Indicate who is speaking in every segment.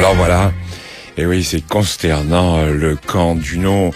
Speaker 1: Alors voilà, et oui, c'est consternant, le camp du non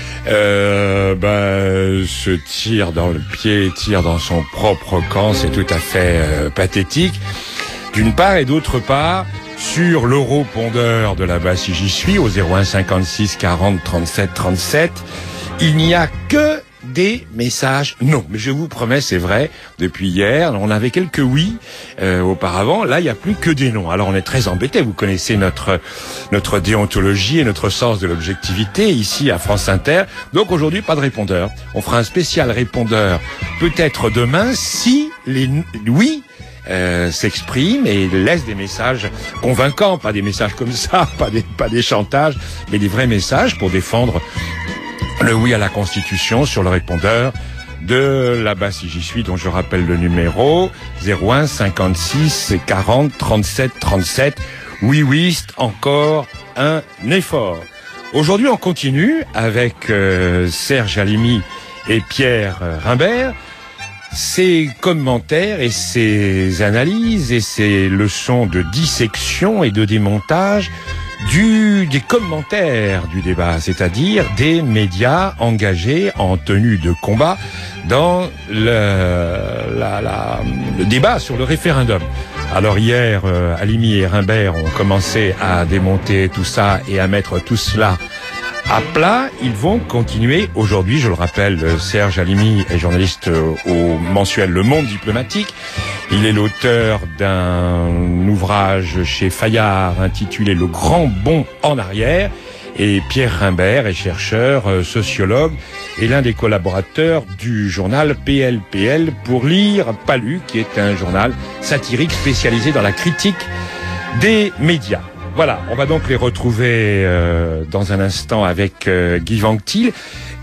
Speaker 1: se tire dans le pied, tire dans son propre camp, c'est tout à fait pathétique, d'une part, et d'autre part, sur l'europondeur de là-bas, si j'y suis, au 01 56 40 37 37, il n'y a que des messages non. Mais je vous promets, c'est vrai, depuis hier, on avait quelques oui auparavant, là il n'y a plus que des non. Alors on est très embêtés, vous connaissez notre déontologie et notre sens de l'objectivité ici à France Inter. Donc aujourd'hui, pas de répondeur. On fera un spécial répondeur peut-être demain si les oui s'expriment et laissent des messages convaincants, pas des messages comme ça, pas des chantages, mais des vrais messages pour défendre le oui à la Constitution sur le répondeur de là-bas si j'y suis, dont je rappelle le numéro 01 56 40 37 37. Oui, encore un effort. Aujourd'hui, on continue avec Serge Halimi et Pierre Rimbert. Ses commentaires et ses analyses et ses leçons de dissection et de démontage des commentaires du débat, c'est-à-dire des médias engagés en tenue de combat dans le débat sur le référendum. Alors hier, Halimi et Rimbert ont commencé à démonter tout ça et à mettre tout cela à plat. Ils vont continuer aujourd'hui, je le rappelle, Serge Halimi est journaliste au mensuel Le Monde Diplomatique. Il est l'auteur d'un ouvrage chez Fayard intitulé Le Grand Bond en arrière. Et Pierre Rimbert est chercheur, sociologue et l'un des collaborateurs du journal PLPL pour lire Palu, qui est un journal satirique spécialisé dans la critique des médias. Voilà, on va donc les retrouver dans un instant avec Guy Vanctil.